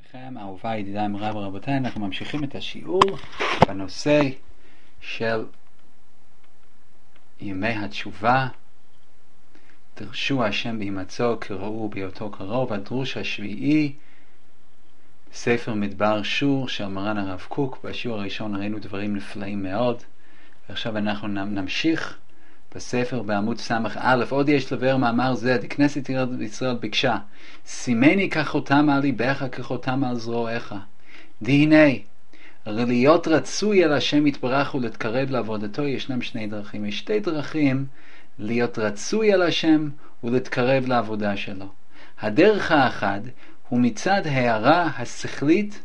לכם, אהוביי, ידידיי, מוריי ורבותיי, אנחנו ממשיכים את השיעור בנושא של ימי התשובה. דרשו השם בהימצאו כראו בהיותו קרוב. הדרוש השביעי, ספר מדבר שור של מרן הרב קוק. בשיעור הראשון ראינו דברים נפלאים מאוד, ועכשיו אנחנו נמשיך בספר בעמוד ס"א. עוד יש לבר מאמר זה, כנסת ישראל ביקשה, סימני כחותם על ליבך כחותם על זרועך. דהנה, להיות רצוי אל השם יתברך ולהתקרב לעבודתו, ישנם שני דרכים. יש שתי דרכים להיות רצוי אל השם ולהתקרב לעבודה שלו. הדרך האחד הוא מצד הערה השכלית,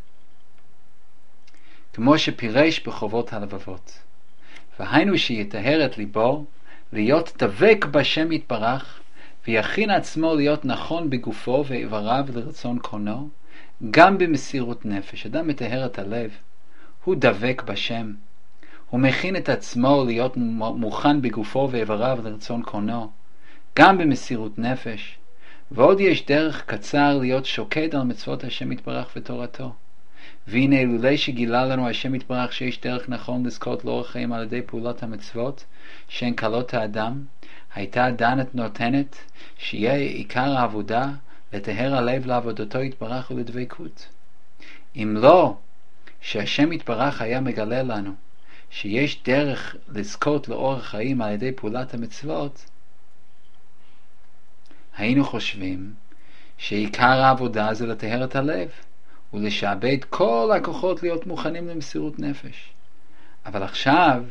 כמו שפירש בחובות הלבבות. והיינו שיטהר את ליבו, להיות דבק בשם יתברך, ויכין עצמו להיות נכון בגופו ואיבריו לרצון קונו, גם במסירות נפש. אדם מטהר את הלב, הוא דבק בשם, הוא מכין את עצמו להיות מוכן בגופו ואיבריו לרצון קונו, גם במסירות נפש. ועוד יש דרך קצר להיות שוקד על מצוות השם יתברך ותורתו. והנה אילולא שגילה לנו השם יתברך שיש דרך נכון לזכות לאורך חיים על ידי פעולות המצוות שהן קלות האדם, הייתה דנת נותנת שיהיה עיקר העבודה לטהר הלב לעבודתו יתברך ולדבקות. אם לא שהשם יתברך היה מגלה לנו שיש דרך לזכות לאורך חיים על ידי פעולת המצוות, היינו חושבים שעיקר העבודה זה לטהר את הלב ולשעבד כל הכוחות להיות מוכנים למסירות נפש. אבל עכשיו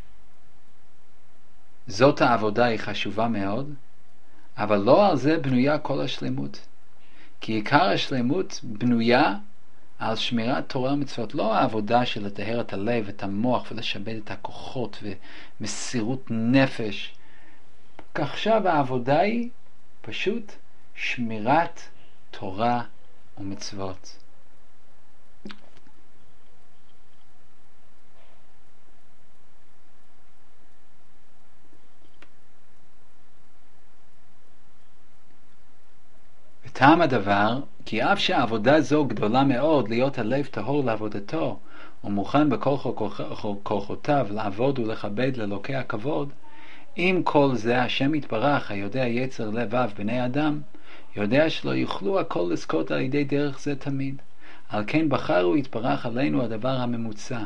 זאת העבודה, היא חשובה מאוד, אבל לא על זה בנויה כל השלמות. כי עיקר השלמות בנויה על שמירת תורה ומצוות, לא העבודה של לטהר את הלב, את המוח ולשעבד את הכוחות ומסירות נפש. עכשיו העבודה היא פשוט שמירת תורה ומצוות. טעם הדבר, כי אף שהעבודה זו גדולה מאוד, להיות הלב טהור לעבודתו, ומוכן בכל כוחותיו לעבוד ולכבד לאלוקי הכבוד, עם כל זה השם יתברך, היודע יצר לבב בני אדם, יודע שלא יוכלו הכל לזכות על ידי דרך זה תמיד. על כן בחרו יתברך עלינו הדבר הממוצע.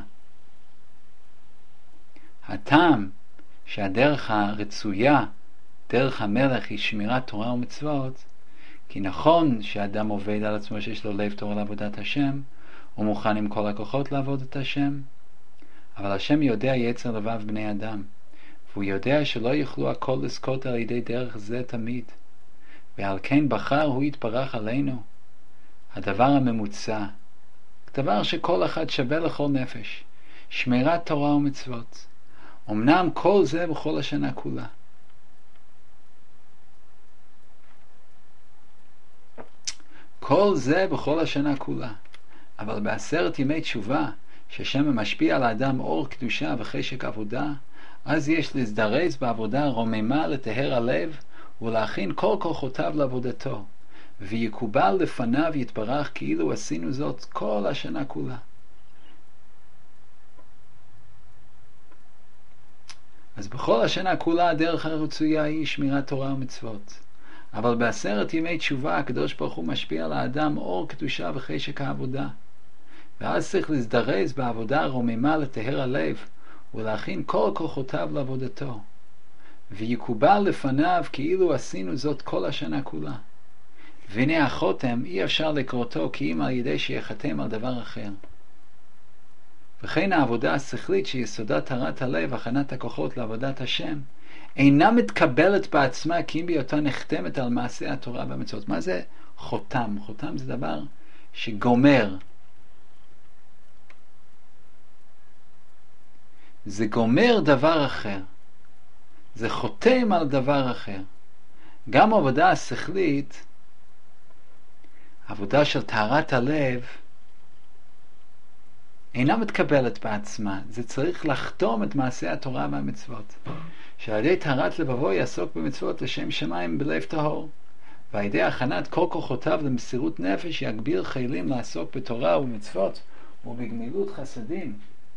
הטעם שהדרך הרצויה, דרך המלך, היא שמירת תורה ומצוות, כי נכון שאדם עובד על עצמו שיש לו לב טהור לעבודת השם, הוא מוכן עם כל הכוחות לעבוד את השם, אבל השם יודע יצר לבב בני אדם, והוא יודע שלא יוכלו הכל לזכות על ידי דרך זה תמיד, ועל כן בחר הוא יתברך עלינו הדבר הממוצע, דבר שכל אחד שווה לכל נפש, שמירת תורה ומצוות. אמנם כל זה בכל השנה כולה, כל זה בכל השנה כולה, אבל בעשרת ימי תשובה שהשם משפיע על האדם אור קדושה וחשק עבודה, אז יש להזדרז בעבודה רוממה לטהר הלב ולהכין כל כוחותיו לעבודתו, ויקובל לפניו יתברך כאילו עשינו זאת כל השנה כולה. אז בכל השנה כולה הדרך הרצויה היא שמירת תורה ומצוות, אבל בעשרת ימי תשובה הקדוש ברוך הוא משפיע על האדם אור קדושה וחשק העבודה, ואז צריך להזדרז בעבודה רוממה לטהר הלב ולהכין כל כוחותיו לעבודתו, ויקובל לפניו כאילו עשינו זאת כל השנה כולה. והנה החותם אי אפשר לקרותו כי אם על ידי שיחתם על דבר אחר. וכן העבודה השכלית שיסודה טהרת הלב, הכנת הכוחות לעבודת השם, אינה מתקבלת בעצמה כי אם בהיותה נחתמת על מעשה התורה והמצוות. מה זה חותם? חותם זה דבר שגומר, זה גומר דבר אחר, זה חותם על דבר אחר. גם העבודה השכלית, עבודה של טהרת הלב, אינה מתקבלת בעצמה, זה צריך לחתום את מעשה התורה והמצוות, שעל ידי טהרת לבבו יעסוק במצוות לשם שמיים בלב טהור, ועל ידי הכנת כל כוחותיו למסירות נפש יגביר חיילים לעסוק בתורה ומצוות ובגמילות חסדים.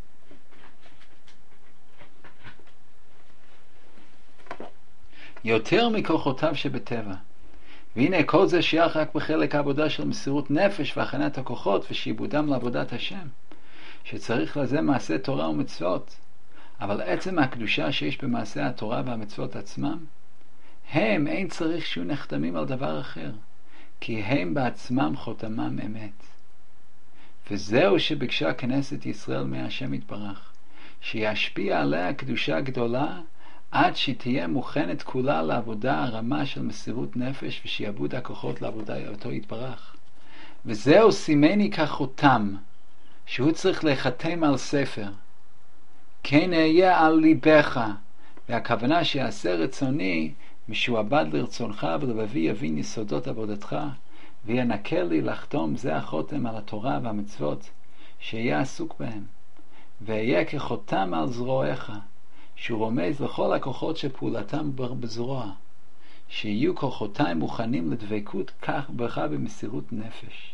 יותר מכוחותיו שבטבע. והנה כל זה שייך רק בחלק העבודה של מסירות נפש והכנת הכוחות ושיבודם לעבודת השם, שצריך לזה מעשה תורה ומצוות. אבל עצם הקדושה שיש במעשה התורה והמצוות עצמם, הם אין צריך שיהיו נחתמים על דבר אחר, כי הם בעצמם חותמם אמת. וזהו שביקשה כנסת ישראל מהשם יתברך, שישפיע עליה קדושה גדולה, עד שתהיה מוכנת כולה לעבודה הרמה של מסירות נפש ושיעבוד הכוחות לעבודה אותו יתברך. וזהו סימני כחותם, שהוא צריך להחתם על ספר. כן אהיה על ליבך, והכוונה שיעשה רצוני משועבד לרצונך, ולבבי יבין יסודות עבודתך, וינקל לי לחתום זה החותם על התורה והמצוות שיהיה עסוק בהם, ואהיה כחותם על זרועך, שהוא רומז לכל הכוחות שפעולתם בזרוע, שיהיו כוחותיים מוכנים לדבקות כך בך במסירות נפש.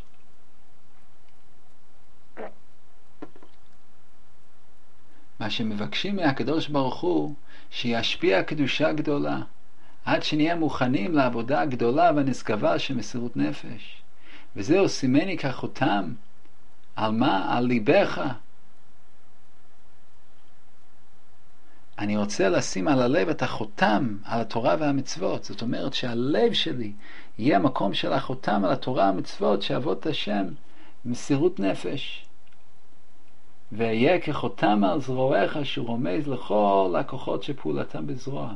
מה שמבקשים מהקדוש ברוך הוא, שישפיע קדושה גדולה, עד שנהיה מוכנים לעבודה הגדולה והנשגבה של מסירות נפש. וזהו סימני כחותם. על מה? על ליבך. אני רוצה לשים על הלב את החותם על התורה והמצוות. זאת אומרת שהלב שלי יהיה המקום של החותם על התורה והמצוות שעבוד את השם מסירות נפש. ויהיה כחותם על זרועך, שהוא רומז לכל הכוחות שפעולתם בזרוע,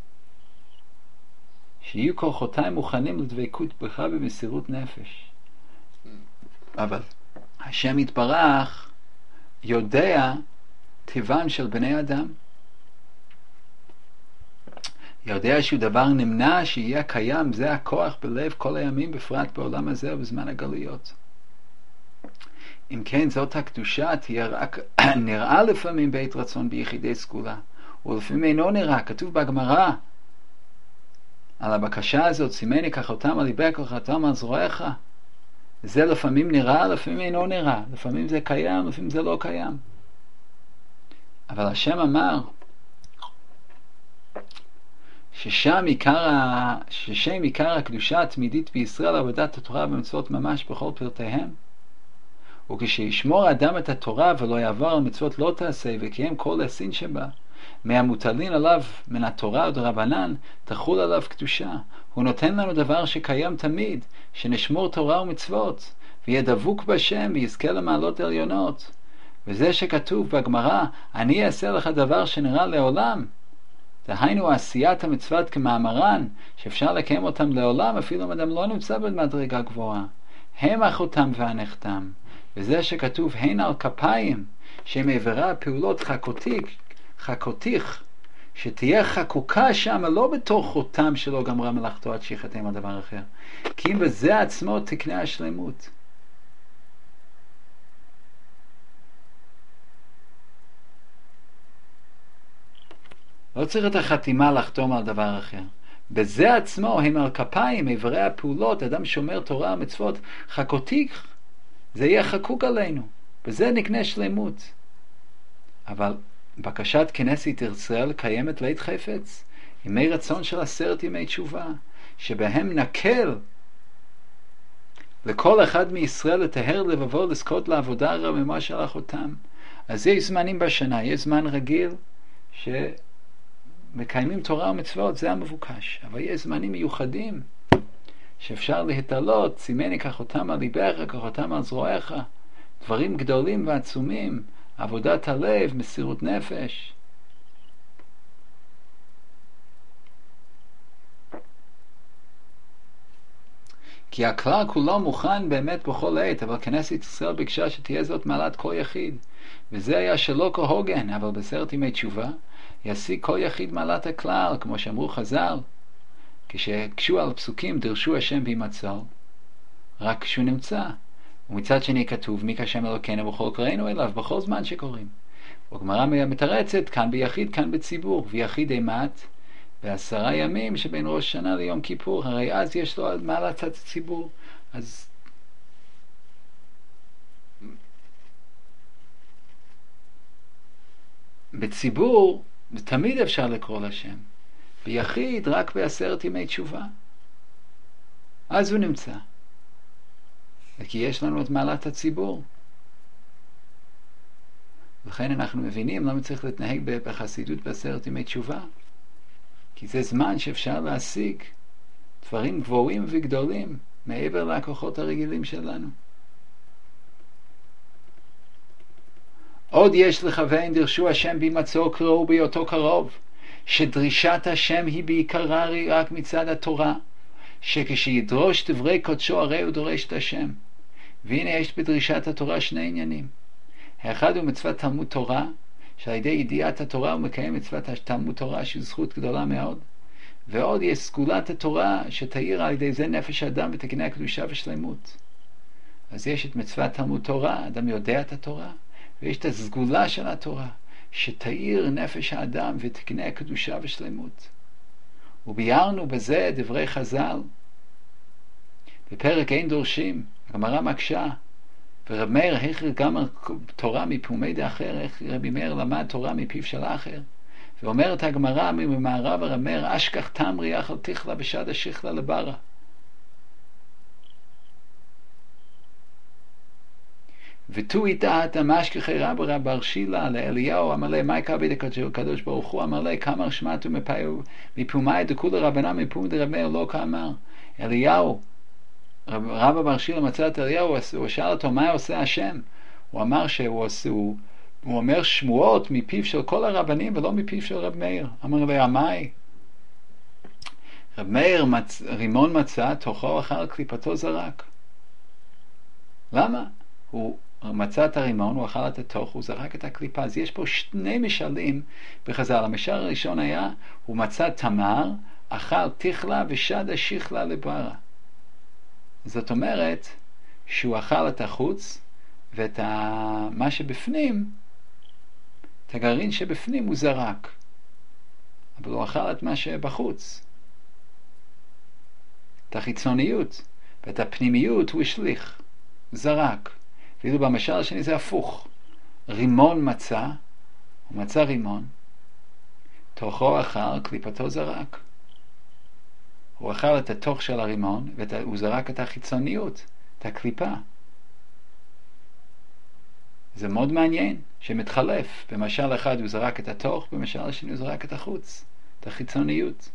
שיהיו כוחותיים מוכנים לדבקות בך במסירות נפש. אבל השם יתברך יודע טבעם של בני אדם, יודע שהוא דבר נמנע שיהיה קיים, זה הכוח בלב כל הימים, בפרט בעולם הזה ובזמן הגלויות. אם כן, זאת הקדושה תהיה רק נראה לפעמים בעת רצון ביחידי סגולה, ולפעמים אינו נראה. כתוב בגמרא על הבקשה הזאת, סימני כחותם על ליבך וכחותם על זרועך. זה לפעמים נראה, לפעמים אינו נראה, לפעמים זה קיים, לפעמים זה לא קיים. אבל השם אמר ששם עיקר הקדושה התמידית בישראל, עבודת התורה ומצוות ממש בכל פרטיהם. וכשישמור האדם את התורה ולא יעבור על מצוות לא תעשה וקיים כל הסין שבה, מהמוטלין עליו מן התורה ודרבנן, תחול עליו קדושה. הוא נותן לנו דבר שקיים תמיד, שנשמור תורה ומצוות, ויהיה דבוק בשם ויזכה למעלות עליונות. וזה שכתוב בגמרא, אני אעשה לך דבר שנראה לעולם. דהיינו עשיית המצוות כמאמרן, שאפשר לקיים אותם לעולם, אפילו אם אדם לא נמצא במדרגה גבוהה. הם החותם והנחתם. וזה שכתוב הן על כפיים, שהם עברה פעולות חכותיך, שתהיה חקוקה שם, לא בתור חותם שלא גמרה מלאכתו עד שיחתם על דבר אחר, כי אם בזה עצמו תקנה השלמות. לא צריך את החתימה לחתום על דבר אחר. בזה עצמו הם על כפיים, עברי הפעולות, אדם שומר תורה ומצוות, חכותיך, זה יהיה חקוק עלינו, בזה נקנה שלמות. אבל בקשת כנסת ישראל קיימת לית חפץ, ימי רצון של 10 ימי תשובה, שבהם נקל לכל אחד מישראל לטהר לבבו, לזכות לעבודה הרמה של החותם. אז יש זמנים בשנה, יש זמן רגיל שמקיימים תורה ומצוות, זה המבוקש, אבל יש זמנים מיוחדים שאפשר להתעלות, סימני כחותם על ליבך, כחותם על זרועך, דברים גדולים ועצומים, עבודת הלב, מסירות נפש. כי הכלל כולו מוכן באמת בכל עת, אבל כנסת ישראל ביקשה שתהיה זאת מעלת כל יחיד, וזה היה שלא כהוגן, אבל ב10 ימי תשובה ישיג כל יחיד מעלת הכלל, כמו שאמרו חז"ל, כשהקשו על פסוקים דרשו השם בהימצאו, רק כשהוא נמצא. ומצד שני כתוב מי כשם אלוקינו בכל קראנו אליו, בכל זמן שקוראים. וגמרא מתרצת כאן ביחיד, כאן בציבור, ויחיד אימת ו10 ימים שבין ראש שנה ליום כיפור, הרי אז יש לו מעלת הציבור. אז בציבור תמיד אפשר לקרוא לשם, ביחיד רק ב10 ימי תשובה, אז הוא נמצא, כי יש לנו את מעלת הציבור. לכן אנחנו מבינים למה צריך להתנהג בחסידות ב10 ימי תשובה, כי זה זמן שאפשר להשיג דברים גבוהים וגדולים מעבר לכוחות הרגילים שלנו. עוד יש לכוון דרשו השם בימצאו קראו בהיותו קרוב, שדרישת השם היא בעיקרה רק מצד התורה, שכשידרוש דברי קודשו הרי הוא דורש את השם. והנה יש בדרישת התורה 2 עניינים. האחד הוא מצוות תלמוד תורה, שעל ידי ידיעת התורה הוא מקיים מצוות תלמוד תורה, שהיא זכות גדולה מאוד. ועוד יש סגולת התורה שתאיר על ידי זה נפש האדם ותקנה הקדושה ושלמות. אז יש את מצוות תלמוד תורה, אדם יודע את התורה, ויש את הסגולה של התורה שתאיר נפש האדם ותקנה הקדושה ושלמות. וביארנו בזה דברי חז"ל בפרק אין דורשים, הגמרא מקשה, ורב מאיר החר גם תורה מפומי דאחר, איך רבי מאיר למד תורה מפיו של אחר. ואומרת הגמרא ממערב הרב מאיר, אשכח תמרי אכל תכלה בשד השכלה לברה. ותו איתת המשכחי רבא בר שילה לאליהו, אמר לי מה יקבל הקדוש ברוך הוא, אמר לי כמה שמעתו מפומי דכולי רבנה מפומי דרב מאיר לא כאמר. אליהו, רבא בר שילה מצא את אליהו, הוא שאל אותו מה עושה השם. הוא אמר הוא אומר שמועות מפיו של כל הרבנים ולא מפיו של רב מאיר. אמר לי עמי, רב מאיר רימון מצא, תוכו אכל קליפתו זרק. למה? הוא מצא את הרימון, הוא אכל את התוך, הוא זרק את הקליפה. אז יש פה 2 משלים בחז"ל. המשל הראשון היה, הוא מצא תמר, אכל תכלה ושד השכלה לברה. זאת אומרת שהוא אכל את החוץ, ואת מה שבפנים, את הגרעין שבפנים הוא זרק, אבל הוא אכל את מה שבחוץ, את החיצוניות, ואת הפנימיות הוא השליך, זרק. ואילו במשל השני זה הפוך, רימון מצא, הוא מצא רימון, תוכו אכל, קליפתו זרק. הוא אכל את התוך של הרימון, והוא זרק את החיצוניות, את הקליפה. זה מאוד מעניין שמתחלף. במשל אחד הוא זרק את התוך, במשל השני הוא זרק את החוץ, את החיצוניות.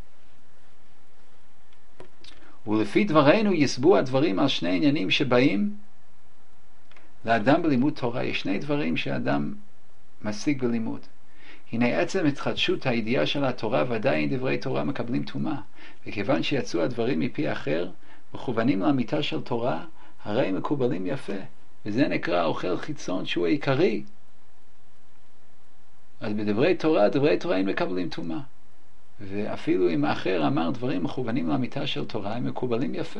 ולפי דברינו יסבו הדברים על 2 עניינים שבאים לאדם בלימוד תורה. יש 2 דברים שאדם משיג בלימוד. הנה עצם התחדשות הידיעה של התורה, ודאי דברי תורה מקבלים טומאה. וכיוון שיצאו הדברים מפי אחר, מכוונים לאמיתה של תורה, הרי מקובלים יפה. וזה נקרא אוכל חיצון שהוא העיקרי. אז בדברי תורה, דברי תורה הם מקבלים טומאה. ואפילו אם האחר אמר דברים מכוונים לאמיתה של תורה, הם מקובלים יפה.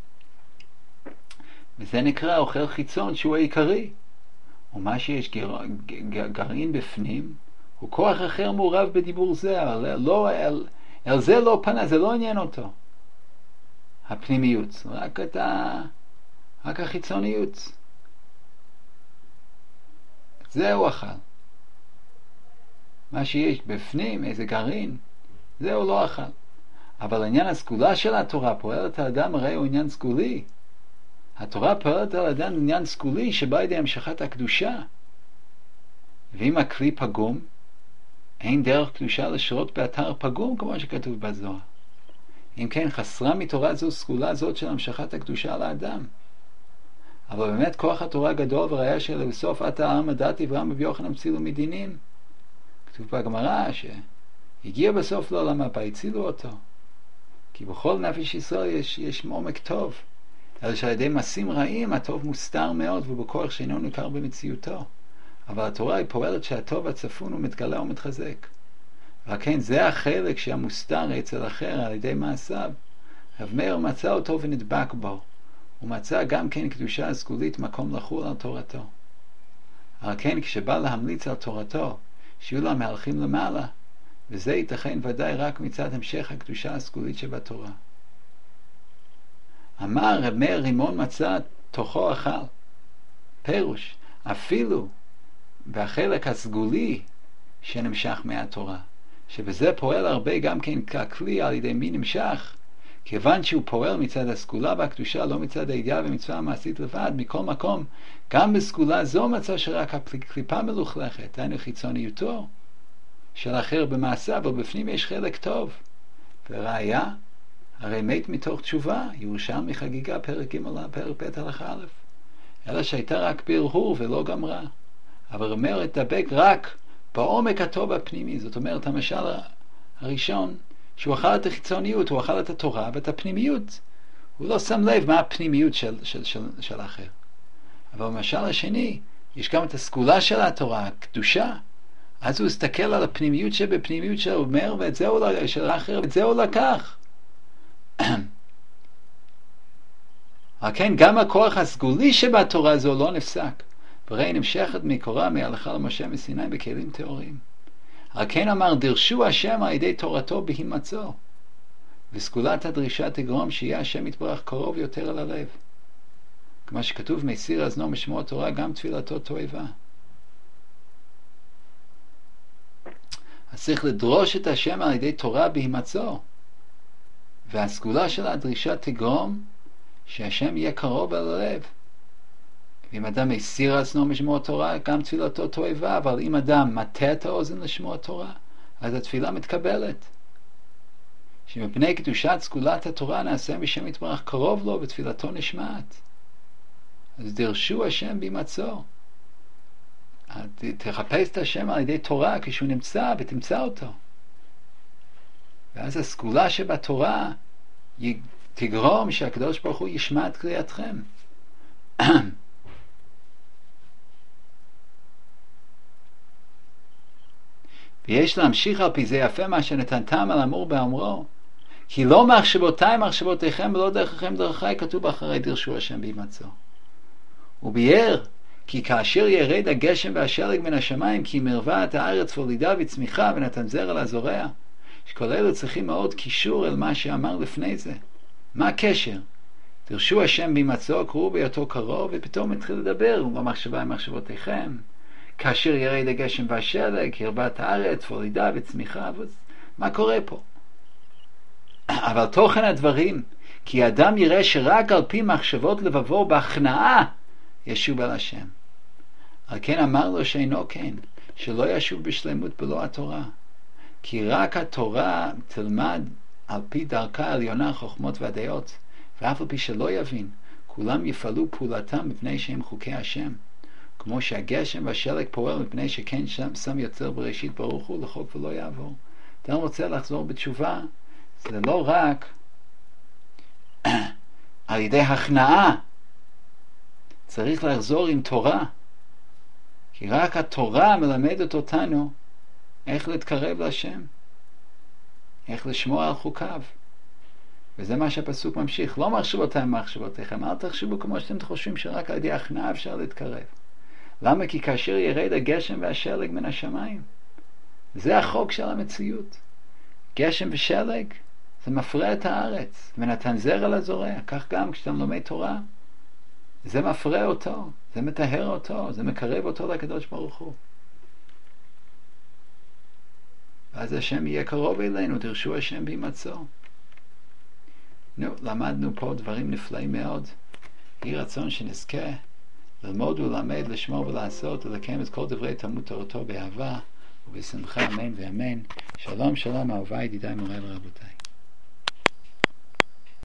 וזה נקרא אוכל חיצון שהוא העיקרי. ומה שיש גרעין בפנים, הוא כוח אחר מעורב בדיבור זה, אבל אל זה לא פנה, זה לא עניין אותו. הפנימיות, רק החיצוניות. זה הוא אכל. מה שיש בפנים, איזה גרעין, זה הוא לא אכל. אבל עניין הסגולה של התורה פועלת על אדם, הרי הוא עניין סגולי. התורה פועלת על אדם עניין סגולי שבא ידי המשכת הקדושה. ואם הכלי פגום, אין דרך קדושה לשרות באתר פגום, כמו שכתוב בזוהר. אם כן, חסרה מתורה זו סגולה זאת של המשכת הקדושה לאדם. אבל באמת כוח התורה גדול, וראיה שלבסוף עתה העם הדת אברהם רבי יוחנן הצילו מדינים. כתוב בגמרא שהגיע בסוף לעולם הבא, הצילו אותו. כי בכל נפש ישראל יש עומק טוב. אלא שעל ידי מעשים רעים הטוב מוסתר מאוד, ובכוח שאינו ניכר במציאותו. אבל התורה היא פועלת שהטוב הצפון הוא מתגלה ומתחזק. וכן זה החלק שהמוסתר אצל אחר על ידי מעשיו. רב מאיר מצא אותו ונדבק בו. הוא מצא גם כן קדושה הסגולית מקום לחול על תורתו. אבל כן, כשבא להמליץ על תורתו, שיהיו לה מהלכים למעלה, וזה ייתכן ודאי רק מצד המשך הקדושה הסגולית שבתורה. אמר רב מאיר רימון מצא תוכו אכל. פירוש, אפילו בחלק הסגולי שנמשך מהתורה, שבזה פועל הרבה גם כן ככלי על ידי מי נמשך, כיוון שהוא פועל מצד הסגולה והקדושה, לא מצד הידיעה ומצווה המעשית לבד. מכל מקום, גם בסגולה זו מצא שרק הקליפה מלוכלכת, היינו חיצוניותו של אחר במעשה, אבל בפנים יש חלק טוב. וראיה, הרי מת מתוך תשובה, ירושלמי חגיגה פרק ג' פרק ב' הלכה א', אלא שהייתה רק בהרהור ולא גמרה. אבל אומר התדבק רק בעומק הטוב הפנימי. זאת אומרת, המשל הראשון, שהוא אכל את החיצוניות, הוא אכל את התורה ואת הפנימיות, הוא לא שם לב מה הפנימיות של האחר. אבל במשל השני, יש גם את הסגולה של התורה, הקדושה, אז הוא הסתכל על הפנימיות שבפנימיות שלו, הוא אומר, ואת זה הוא של האחר, ואת זה הוא לקח. כן, גם הכוח הסגולי שבתורה זו לא נפסק, וראי נמשכת מקורה מהלכה למשה מסיני בכלים טהורים. על כן אמר, דרשו השם על ידי תורתו בהימצאו, וסגולת הדרישה תגרום שיהיה השם יתברך קרוב יותר אל הלב. כמו שכתוב, מסיר אזנו משמוע התורה, גם תפילתו תועבה. אז צריך לדרוש את השם על ידי תורה בהימצאו, והסגולה של הדרישה תגרום שהשם יהיה קרוב אל הלב. ואם אדם מסיר אזנו משמוע תורה, גם תפילתו תועבה. אבל אם אדם מטה את האוזן לשמוע תורה, אז התפילה מתקבלת. שמפני קדושת סגולת התורה נעשה בשם יתברך קרוב לו ותפילתו נשמעת. אז דרשו השם בהימצאו. תחפש את השם על ידי תורה כשהוא נמצא, ותמצא אותו. ואז הסגולה שבתורה תגרום שהקדוש ברוך הוא ישמע את קריאתכם. ויש להמשיך על פי זה יפה מה שנתנתם על אמור באמרו, כי לא מחשבותיי מחשבותיכם ולא דרככם דרכי, כתוב אחרי דרשו השם בהימצאו. הוא ביאר כי כאשר ירד הגשם והשלג מן השמיים, כי מרווה את הארץ ולידה וצמיחה ונתן זרע לזורע, שכל אלו צריכים מאוד קישור אל מה שאמר לפני זה. מה הקשר? דרשו השם בהימצאו, קראו בהיותו קרוב, ופתאום התחיל לדבר במחשבה עם מחשבותיכם. כאשר ירד הגשם והשלג, ירבה את הארץ ולידה וצמיחה, מה קורה פה? אבל תוכן הדברים, כי האדם יראה שרק על פי מחשבות לבבו בהכנעה ישוב אל השם. על כן אמר לו שאינו כן, שלא ישוב בשלמות בלא התורה. כי רק התורה תלמד על פי דרכה העליונה חוכמות והדעות, ואף על פי שלא יבין, כולם יפעלו פעולתם מפני שהם חוקי השם. כמו שהגשם והשלג פועל מפני שכן שם יוצר בראשית ברוך הוא לחוק ולא יעבור. אדם רוצה לחזור בתשובה, זה לא רק על ידי הכנעה, צריך לחזור עם תורה, כי רק התורה מלמדת אותנו איך להתקרב להשם, איך לשמוע על חוקיו. וזה מה שהפסוק ממשיך, לא מחשבותיי מחשבותיכם, אל תחשבו כמו שאתם חושבים שרק על ידי הכנעה אפשר להתקרב. למה? כי כאשר ירד הגשם והשלג מן השמיים, זה החוק של המציאות. גשם ושלג זה מפרה את הארץ, ונתן זרע לזורע. כך גם כשאתם לומד תורה, זה מפרה אותו, זה מטהר אותו, זה מקרב אותו לקדוש ברוך הוא. ואז השם יהיה קרוב אלינו, דרשו השם בהימצאו. למדנו פה דברים נפלאים מאוד. יהי רצון שנזכה ללמוד ולמד, לשמור ולעשות, ולקיים את כל דברי תלמוד תורתו באהבה ובשמחה, אמן ואמן. שלום שלום אהוביי, ידידיי מוריי ורבותיי.